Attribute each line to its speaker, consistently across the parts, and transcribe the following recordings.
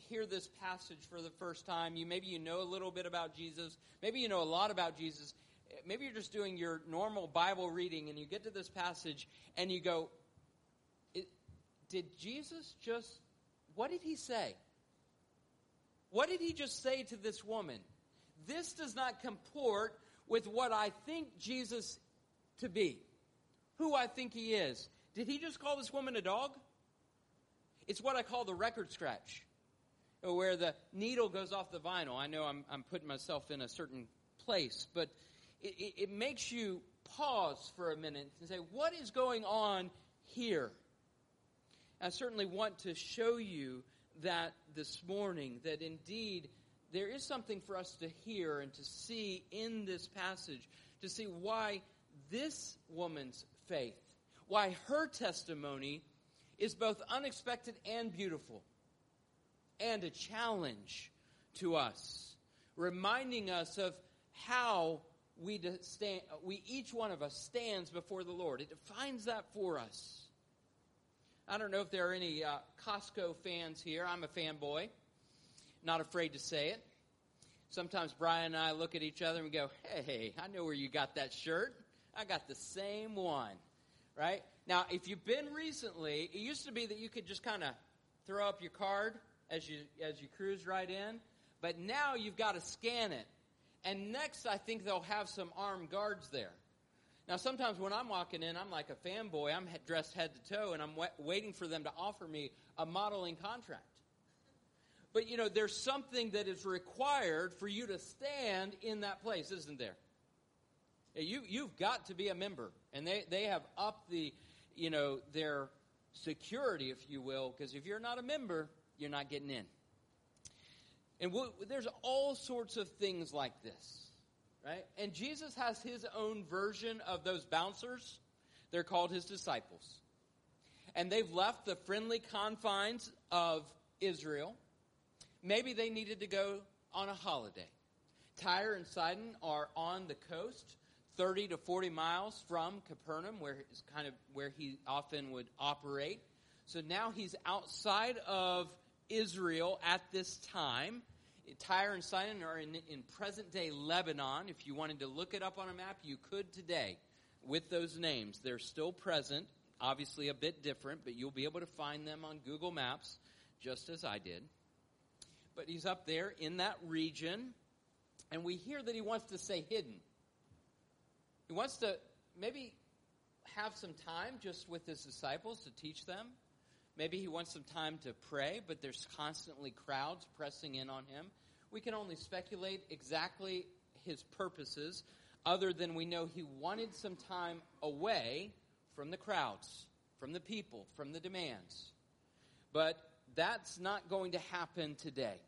Speaker 1: hear this passage for the first time, maybe you know a little bit about Jesus, maybe you know a lot about Jesus, maybe you're just doing your normal Bible reading and you get to this passage and you go, did Jesus just, what did he say? What did he just say to this woman? This does not comport with what I think Jesus to be, who I think he is. Did he just call this woman a dog? It's what I call the record scratch, where the needle goes off the vinyl. I know I'm putting myself in a certain place, but it makes you pause for a minute and say, what is going on here? I certainly want to show you that this morning, that indeed there is something for us to hear and to see in this passage, to see why this woman's faith, why her testimony is both unexpected and beautiful, and a challenge to us, reminding us of how we each one of us stands before the Lord. It defines that for us. I don't know if there are any Costco fans here. I'm a fanboy. Not afraid to say it. Sometimes Brian and I look at each other and we go, hey, I know where you got that shirt. I got the same one. Right? Now, if you've been recently, it used to be that you could just kind of throw up your card as you cruise right in. But now you've got to scan it. And next, I think they'll have some armed guards there. Now, sometimes when I'm walking in, I'm like a fanboy. I'm dressed head to toe, and I'm waiting for them to offer me a modeling contract. But, there's something that is required for you to stand in that place, isn't there? You've got to be a member. And they have upped their security, if you will, because if you're not a member, you're not getting in. And there's all sorts of things like this. Right? And Jesus has his own version of those bouncers. They're called his disciples. And they've left the friendly confines of Israel. Maybe they needed to go on a holiday. Tyre and Sidon are on the coast, 30 to 40 miles from Capernaum, where he often would operate. So now he's outside of Israel at this time. Tyre and Sidon are in present-day Lebanon. If you wanted to look it up on a map, you could today with those names. They're still present, obviously a bit different, but you'll be able to find them on Google Maps, just as I did. But he's up there in that region, and we hear that he wants to stay hidden. He wants to maybe have some time just with his disciples to teach them. Maybe he wants some time to pray, but there's constantly crowds pressing in on him. We can only speculate exactly his purposes, other than we know he wanted some time away from the crowds, from the people, from the demands. But that's not going to happen today.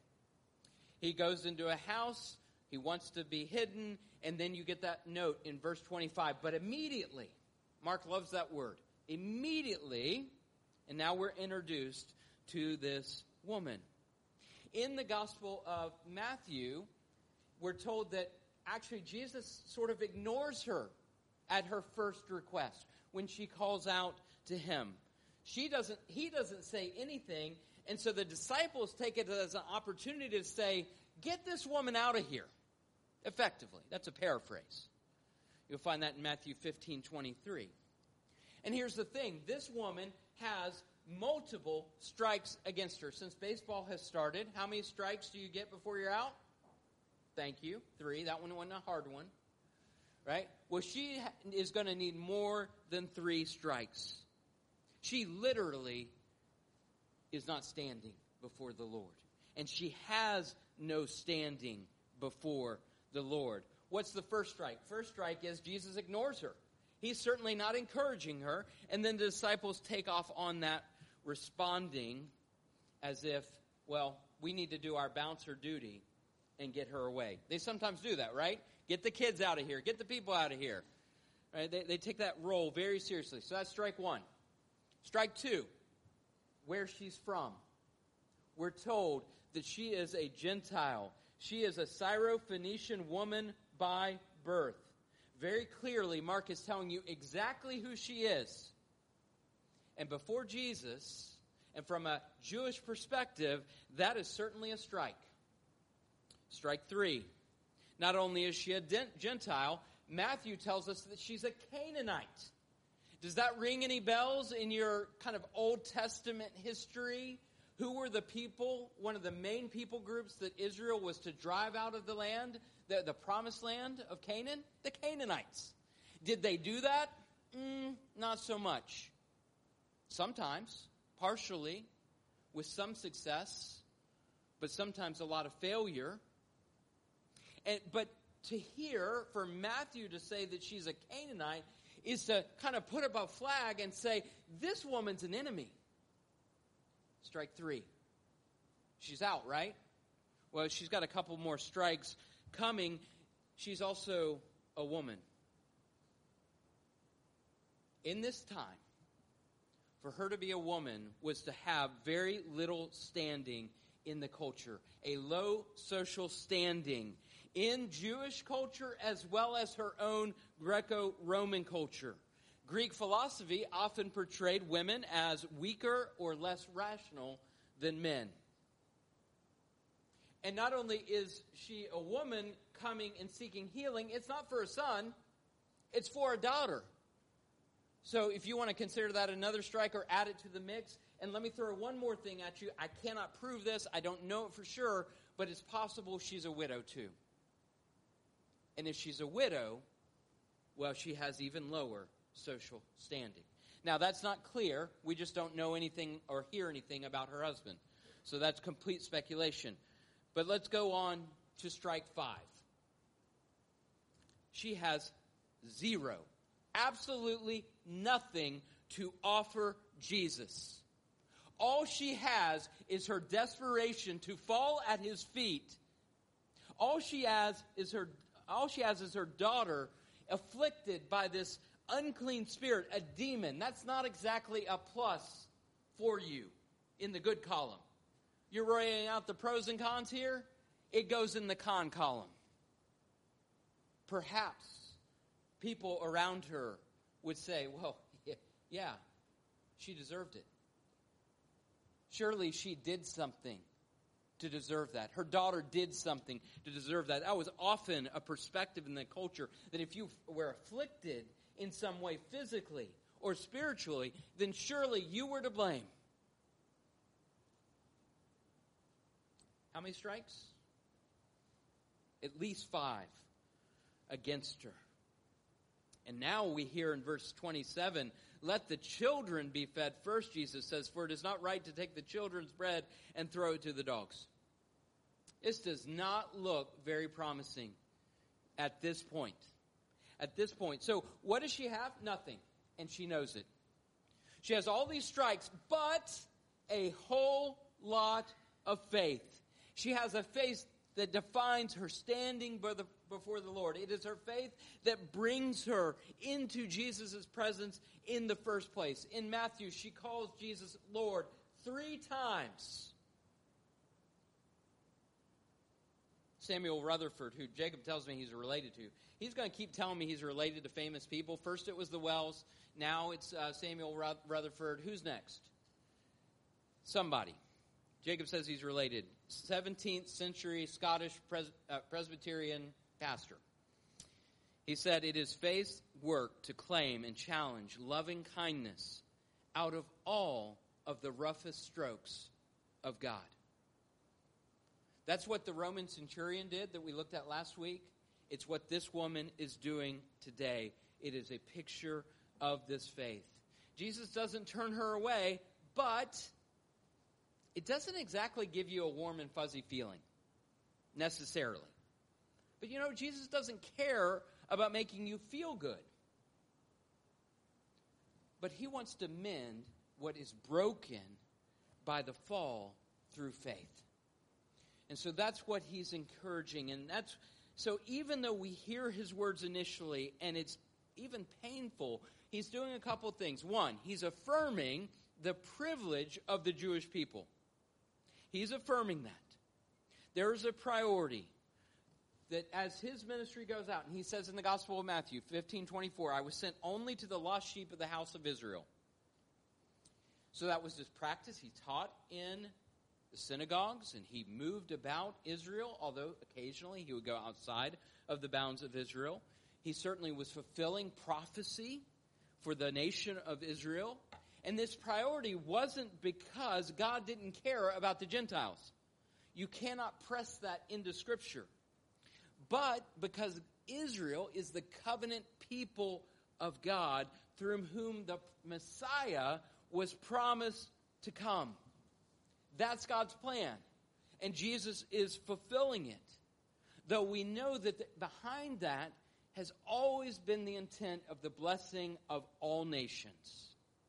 Speaker 1: He goes into a house, he wants to be hidden, and then you get that note in verse 25. But immediately, Mark loves that word, immediately. And now we're introduced to this woman. In the Gospel of Matthew, we're told that actually Jesus sort of ignores her at her first request when she calls out to him. He doesn't say anything, and so the disciples take it as an opportunity to say, get this woman out of here. Effectively. That's a paraphrase. You'll find that in Matthew 15:23. And here's the thing. This woman has multiple strikes against her. Since baseball has started, how many strikes do you get before you're out? Thank you. 3. That one wasn't a hard one. Right? Well, she is going to need more than 3 strikes. She literally is not standing before the Lord. And she has no standing before the Lord. What's the first strike? First strike is Jesus ignores her. He's certainly not encouraging her. And then the disciples take off on that, responding as if, well, we need to do our bouncer duty and get her away. They sometimes do that, right? Get the kids out of here. Get the people out of here. Right? They take that role very seriously. So that's strike 1. Strike 2, where she's from. We're told that she is a Gentile. She is a Syrophoenician woman by birth. Very clearly, Mark is telling you exactly who she is. And before Jesus, And from a Jewish perspective, that is certainly a strike. Strike 3. Not only is she a Gentile, Matthew tells us that she's a Canaanite. Does that ring any bells in your kind of Old Testament history? Who were the people, one of the main people groups that Israel was to drive out of the land, the promised land of Canaan? The Canaanites. Did they do that? Not so much. Sometimes, partially, with some success, but sometimes a lot of failure. But to hear, for Matthew to say that she's a Canaanite, is to kind of put up a flag and say, this woman's an enemy. Strike 3. She's out, right? Well, she's got a couple more strikes coming. She's also a woman. In this time, for her to be a woman was to have very little standing in the culture, a low social standing in Jewish culture as well as her own Greco-Roman culture. Greek philosophy often portrayed women as weaker or less rational than men. And not only is she a woman coming and seeking healing, it's not for a son, it's for a daughter. So if you want to consider that another strike or add it to the mix, and let me throw one more thing at you. I cannot prove this. I don't know it for sure, but it's possible she's a widow too. And if she's a widow, well, she has even lower social standing. Now, that's not clear. We just don't know anything or hear anything about her husband. So that's complete speculation. But let's go on to strike 5. She has zero, absolutely nothing to offer Jesus. All she has is her desperation to fall at his feet. All she has is her daughter afflicted by this unclean spirit, a demon. That's not exactly a plus for you in the good column. You're writing out the pros and cons here? It goes in the con column. Perhaps people around her would say, well, yeah, she deserved it. Surely she did something to deserve that. Her daughter did something to deserve that. That was often a perspective in the culture that if you were afflicted in some way physically or spiritually, then surely you were to blame. How many strikes? At least 5 against her. And now we hear in verse 27, let the children be fed first, Jesus says, for it is not right to take the children's bread and throw it to the dogs. This does not look very promising at this point. At this point. So what does she have? Nothing. And she knows it. She has all these strikes, but a whole lot of faith. She has a faith that defines her standing before the Lord. It is her faith that brings her into Jesus' presence in the first place. In Matthew, she calls Jesus Lord 3 times. Samuel Rutherford, who Jacob tells me he's related to, he's going to keep telling me he's related to famous people. First it was the Wells. Now it's Samuel Rutherford. Who's next? Somebody. Jacob says he's related. 17th century Scottish Presbyterian pastor. He said, it is faith's work to claim and challenge loving kindness out of all of the roughest strokes of God. That's what the Roman centurion did that we looked at last week. It's what this woman is doing today. It is a picture of this faith. Jesus doesn't turn her away, but it doesn't exactly give you a warm and fuzzy feeling, necessarily. But you know, Jesus doesn't care about making you feel good. But he wants to mend what is broken by the fall through faith. And so that's what he's encouraging. And so even though we hear his words initially, and it's even painful, he's doing a couple things. One, he's affirming the privilege of the Jewish people. He's affirming that. There's a priority that as his ministry goes out, and he says in the Gospel of Matthew 15:24, I was sent only to the lost sheep of the house of Israel. So that was his practice. He taught in the synagogues, and he moved about Israel, although occasionally he would go outside of the bounds of Israel. He certainly was fulfilling prophecy for the nation of Israel. And this priority wasn't because God didn't care about the Gentiles. You cannot press that into Scripture. But because Israel is the covenant people of God through whom the Messiah was promised to come. That's God's plan. And Jesus is fulfilling it. Though we know that behind that has always been the intent of the blessing of all nations.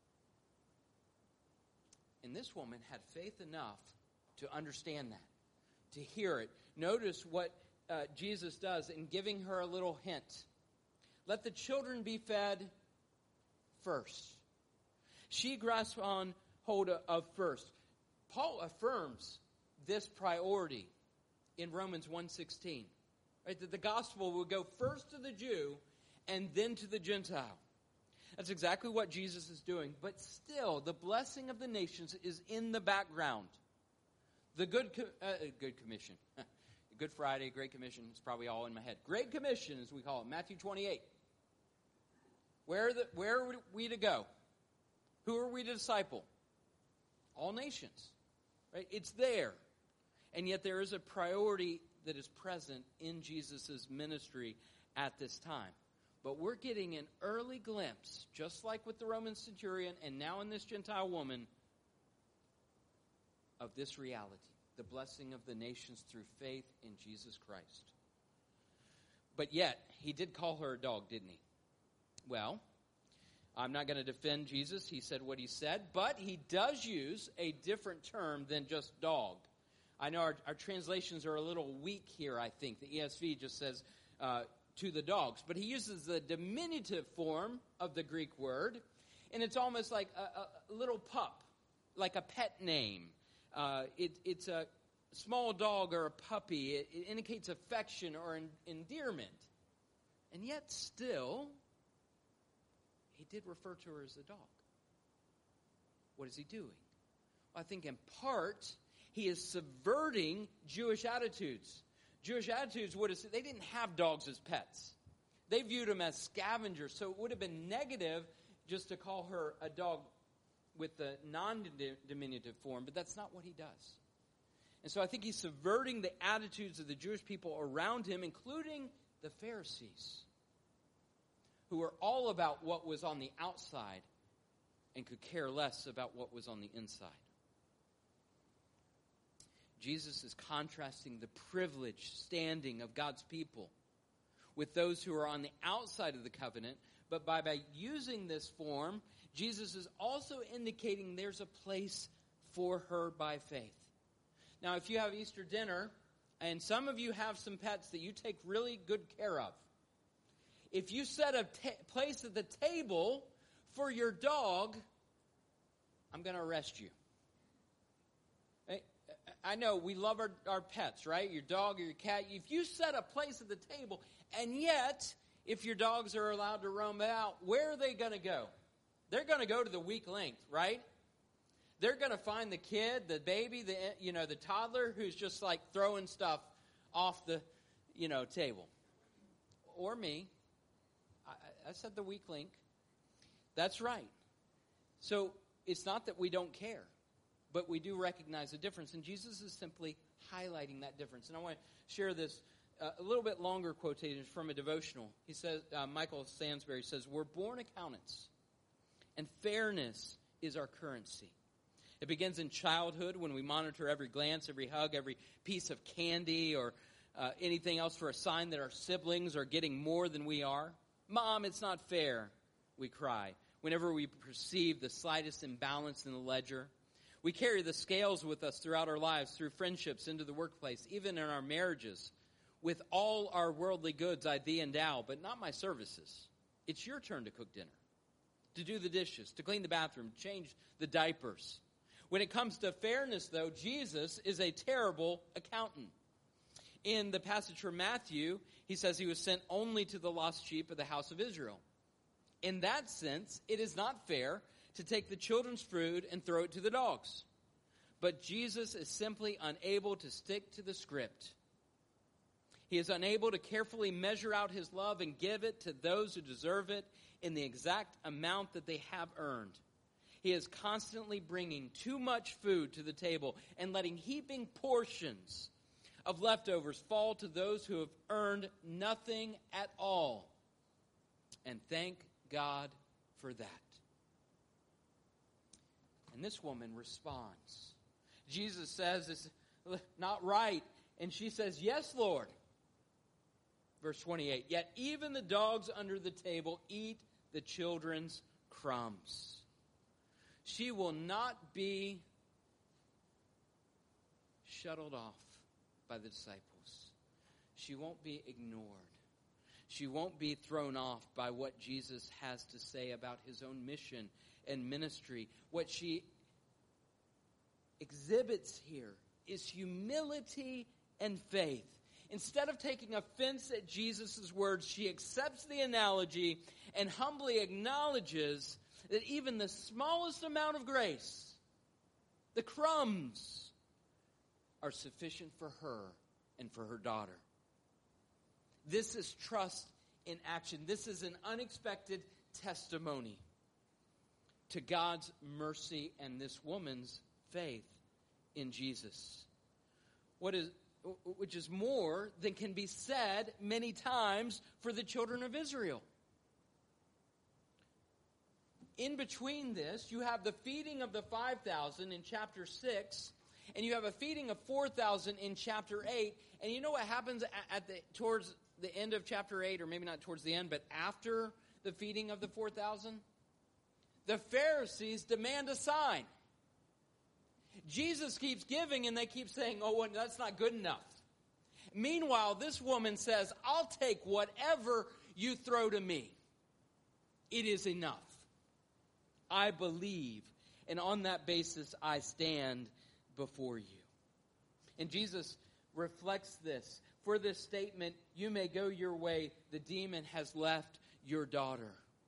Speaker 1: And this woman had faith enough to understand that, to hear it. Notice what Jesus does in giving her a little hint. Let the children be fed first. She grasps on hold of first. Paul affirms this priority in Romans 1:16. Right, that the gospel will go first to the Jew and then to the Gentile. That's exactly what Jesus is doing. But still, the blessing of the nations is in the background. The Good Commission. Good Friday, Great Commission. It's probably all in my head. Great Commission, as we call it. Matthew 28. Where are we to go? Who are we to disciple? All nations. Right? It's there. And yet there is a priority that is present in Jesus' ministry at this time. But we're getting an early glimpse, just like with the Roman centurion and now in this Gentile woman, of this reality. The blessing of the nations through faith in Jesus Christ. But yet, he did call her a dog, didn't he? Well, I'm not going to defend Jesus. He said what he said. But he does use a different term than just dog. I know our translations are a little weak here, I think. The ESV just says to the dogs. But he uses the diminutive form of the Greek word. And it's almost like a little pup, like a pet name. It's a small dog or a puppy. It indicates affection or endearment. And yet still, he did refer to her as a dog. What is he doing? Well, I think in part, he is subverting Jewish attitudes. Jewish attitudes would have said they didn't have dogs as pets. They viewed them as scavengers. So it would have been negative just to call her a dog with the non-diminutive form, but that's not what he does. And so I think he's subverting the attitudes of the Jewish people around him, including the Pharisees, who were all about what was on the outside and could care less about what was on the inside. Jesus is contrasting the privileged standing of God's people with those who are on the outside of the covenant, but by using this form, Jesus is also indicating there's a place for her by faith. Now, if you have Easter dinner, and some of you have some pets that you take really good care of, if you set a place at the table for your dog, I'm going to arrest you. I know we love our pets, right? Your dog or your cat. If you set a place at the table, and yet, if your dogs are allowed to roam out, where are they going to go? They're going to go to the weak link, right? They're going to find the kid, the baby, the toddler who's just like throwing stuff off the, table. Or me. I said the weak link. That's right. So it's not that we don't care, but we do recognize the difference. And Jesus is simply highlighting that difference. And I want to share this a little bit longer quotation from a devotional. He says, Michael Sansbury says, "We're born accountants, and fairness is our currency. It begins in childhood when we monitor every glance, every hug, every piece of candy or anything else for a sign that our siblings are getting more than we are. Mom, it's not fair, we cry, whenever we perceive the slightest imbalance in the ledger. We carry the scales with us throughout our lives, through friendships, into the workplace, even in our marriages. With all our worldly goods I thee endow, but not my services. It's your turn to cook dinner, to do the dishes, to clean the bathroom, change the diapers. When it comes to fairness, though, Jesus is a terrible accountant. In the passage from Matthew, he says he was sent only to the lost sheep of the house of Israel. In that sense, it is not fair to take the children's food and throw it to the dogs. But Jesus is simply unable to stick to the script. He is unable to carefully measure out his love and give it to those who deserve it in the exact amount that they have earned. He is constantly bringing too much food to the table and letting heaping portions of leftovers fall to those who have earned nothing at all. And thank God for that. And this woman responds. Jesus says it's not right. And she says, yes, Lord. Verse 28, yet even the dogs under the table eat the children's crumbs. She will not be shuttled off by the disciples. She won't be ignored. She won't be thrown off by what Jesus has to say about his own mission and ministry. What she exhibits here is humility and faith. Instead of taking offense at Jesus' words, she accepts the analogy and humbly acknowledges that even the smallest amount of grace, the crumbs, are sufficient for her and for her daughter. This is trust in action. This is an unexpected testimony to God's mercy and this woman's faith in Jesus. Which is more than can be said many times for the children of Israel. In between this, you have the feeding of the 5,000 in chapter 6, and you have a feeding of 4,000 in chapter 8. And you know what happens towards the end of chapter 8, or maybe not towards the end, but after the feeding of the 4,000? The Pharisees demand a sign. Jesus keeps giving, and they keep saying, oh, well, that's not good enough. Meanwhile, this woman says, I'll take whatever you throw to me. It is enough. I believe, and on that basis, I stand before you. And Jesus reflects this. For this statement, you may go your way, the demon has left your daughter.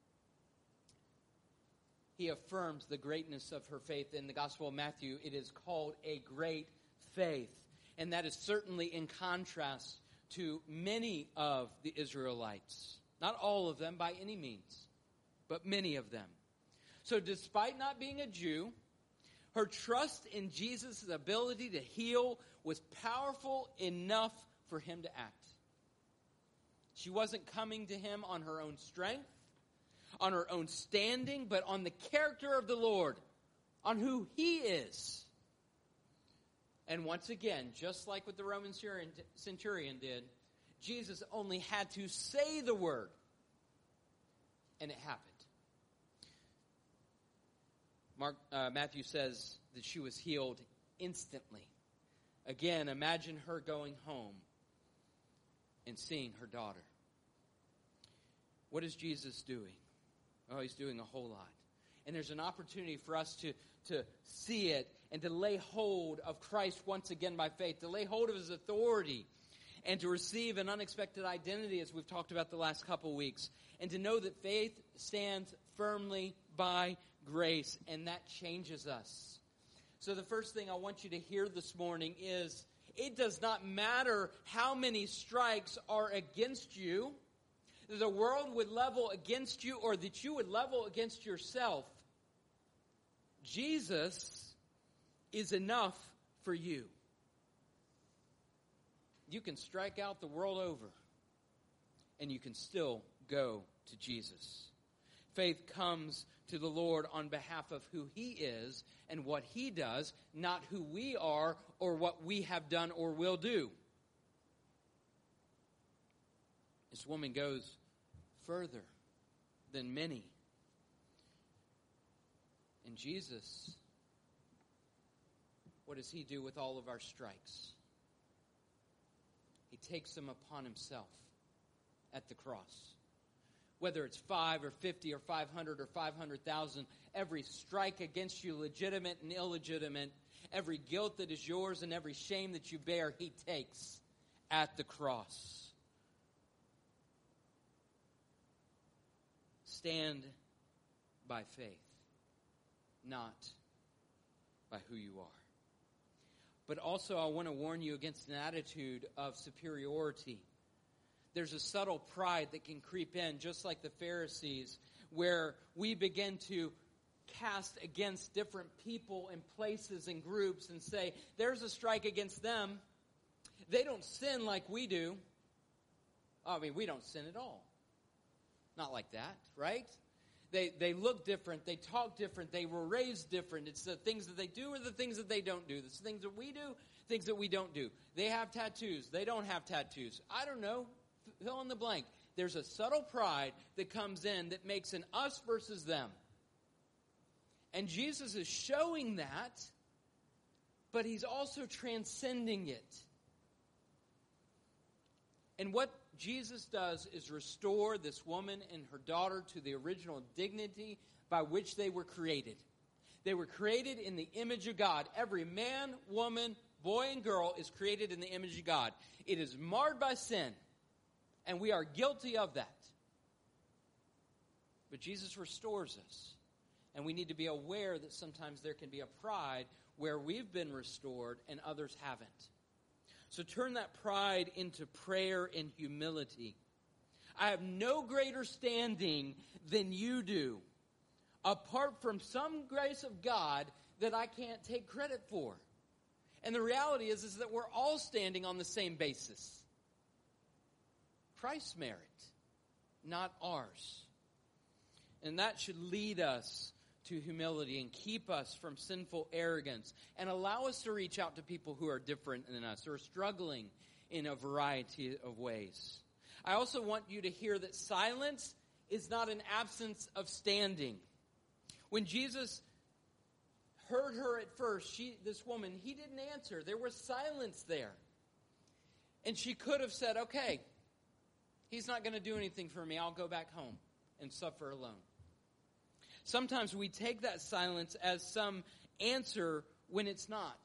Speaker 1: He affirms the greatness of her faith. In the Gospel of Matthew, it is called a great faith. And that is certainly in contrast to many of the Israelites. Not all of them by any means, but many of them. So despite not being a Jew, her trust in Jesus' ability to heal was powerful enough for him to act. She wasn't coming to him on her own strength, on her own standing, but on the character of the Lord, on who he is. And once again, just like what the Roman centurion did, Jesus only had to say the word, and it happened. Matthew says that she was healed instantly. Again, imagine her going home and seeing her daughter. What is Jesus doing? Oh, he's doing a whole lot. And there's an opportunity for us to see it and to lay hold of Christ once again by faith, to lay hold of his authority and to receive an unexpected identity, as we've talked about the last couple weeks, and to know that faith stands firmly by grace, and that changes us. So the first thing I want you to hear this morning is, it does not matter how many strikes are against you, that the world would level against you, or that you would level against yourself. Jesus is enough for you. You can strike out the world over, and you can still go to Jesus. Faith comes to the Lord on behalf of who he is and what he does, not who we are or what we have done or will do. This woman goes further than many. And Jesus, what does he do with all of our strikes? He takes them upon himself at the cross. Whether it's 5 or 50 or 500 or 500,000, every strike against you, legitimate and illegitimate, every guilt that is yours and every shame that you bear, he takes at the cross. Stand by faith. not by who you are. But also, I want to warn you against an attitude of superiority. There's a subtle pride that can creep in, just like the Pharisees, where we begin to cast against different people and places and groups and say, there's a strike against them. They don't sin like we do. I mean, we don't sin at all. Not like that, right? They look different. They talk different. They were raised different. It's the things that they do or the things that they don't do. It's the things that we do, things that we don't do. They have tattoos. They don't have tattoos. I don't know. Fill in the blank. There's a subtle pride that comes in that makes an us versus them. And Jesus is showing that, but he's also transcending it. And what Jesus does is restore this woman and her daughter to the original dignity by which they were created. They were created in the image of God. Every man, woman, boy, and girl is created in the image of God. It is marred by sin, and we are guilty of that. But Jesus restores us, and we need to be aware that sometimes there can be a pride where we've been restored and others haven't. So turn that pride into prayer and humility. I have no greater standing than you do, apart from some grace of God that I can't take credit for. And the reality is that we're all standing on the same basis. Christ's merit, not ours. And that should lead us to humility and keep us from sinful arrogance and allow us to reach out to people who are different than us or struggling in a variety of ways. I also want you to hear that silence is not an absence of standing. When Jesus heard her at first, this woman, he didn't answer. There was silence there. And she could have said, okay, he's not going to do anything for me. I'll go back home and suffer alone. Sometimes we take that silence as some answer when it's not.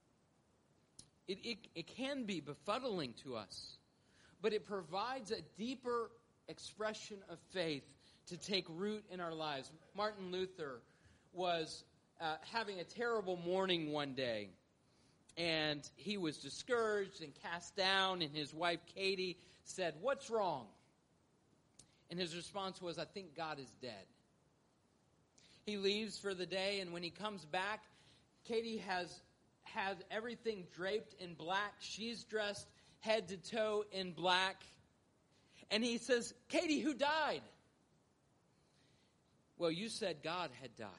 Speaker 1: It can be befuddling to us, but it provides a deeper expression of faith to take root in our lives. Martin Luther was having a terrible morning one day, and he was discouraged and cast down, and his wife Katie said, "What's wrong?" And his response was, "I think God is dead." He leaves for the day, and when he comes back, Katie has everything draped in black. She's dressed head to toe in black. And he says, "Katie, who died?" "Well, you said God had died."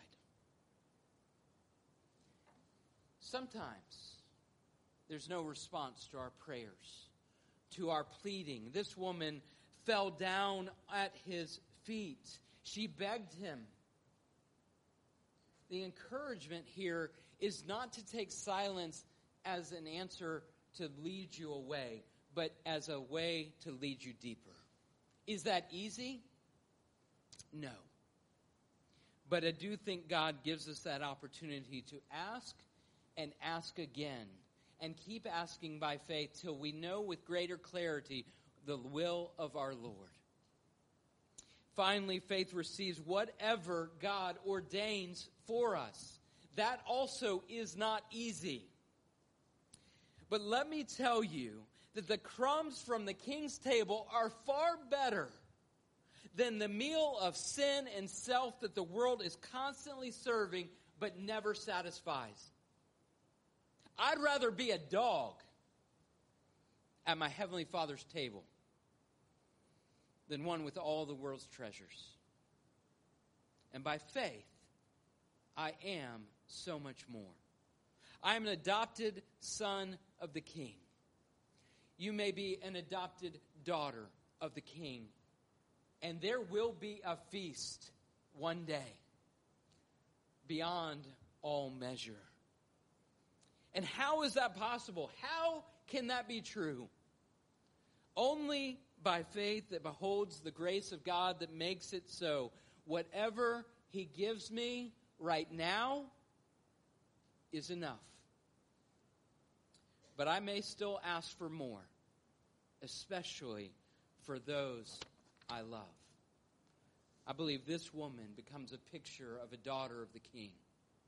Speaker 1: Sometimes there's no response to our prayers, to our pleading. This woman fell down at his feet. She begged him. The encouragement here is not to take silence as an answer to lead you away, but as a way to lead you deeper. Is that easy? No. But I do think God gives us that opportunity to ask and ask again and keep asking by faith till we know with greater clarity the will of our Lord. Finally, faith receives whatever God ordains for us. That also is not easy. But let me tell you that the crumbs from the king's table are far better than the meal of sin and self that the world is constantly serving but never satisfies. I'd rather be a dog at my Heavenly Father's table than one with all the world's treasures. And by faith, I am so much more. I am an adopted son of the King. You may be an adopted daughter of the King. And there will be a feast one day beyond all measure. And how is that possible? How can that be true? Only by faith that beholds the grace of God that makes it so. Whatever he gives me right now is enough. But I may still ask for more, especially for those I love. I believe this woman becomes a picture of a daughter of the King.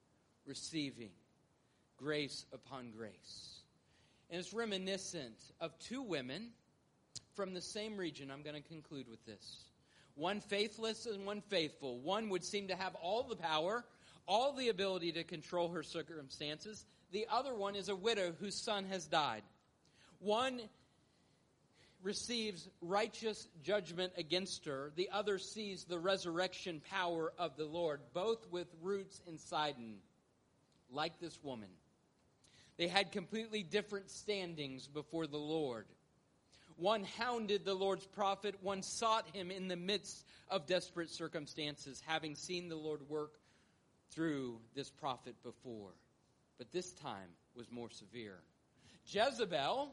Speaker 1: receiving grace upon grace. And it's reminiscent of two women from the same region. I'm going to conclude with this. One faithless and one faithful. One would seem to have all the power, all the ability to control her circumstances. The other one is a widow whose son has died. One receives righteous judgment against her. The other sees the resurrection power of the Lord, both with roots in Sidon, like this woman. They had completely different standings before the Lord. One hounded the Lord's prophet. One sought him in the midst of desperate circumstances, having seen the Lord work through this prophet before. But this time was more severe. Jezebel,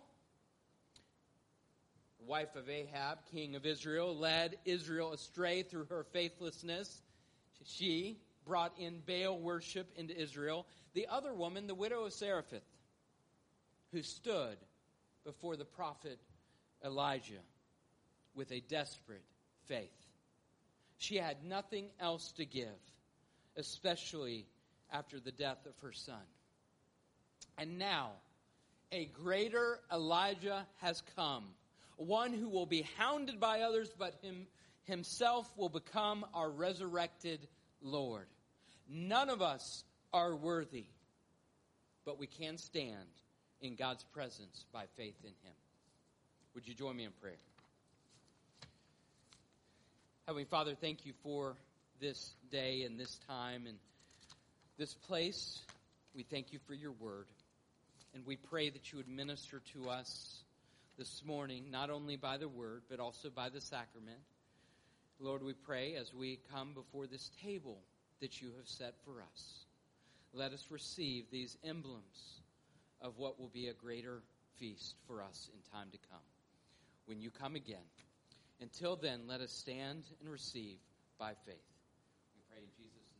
Speaker 1: wife of Ahab, king of Israel, led Israel astray through her faithlessness. She brought in Baal worship into Israel. The other woman, the widow of Zarephath, who stood before the prophet Elijah with a desperate faith. She had nothing else to give, especially after the death of her son. And now, a greater Elijah has come, one who will be hounded by others, but himself will become our resurrected Lord. None of us are worthy, but we can stand in God's presence by faith in him. Would you join me in prayer? Heavenly Father, thank you for this day and this time and this place. We thank you for your word. And we pray that you would minister to us this morning, not only by the word, but also by the sacrament. Lord, we pray as we come before this table that you have set for us. Let us receive these emblems of what will be a greater feast for us in time to come, when you come again. Until then, let us stand and receive by faith. We pray in Jesus' name.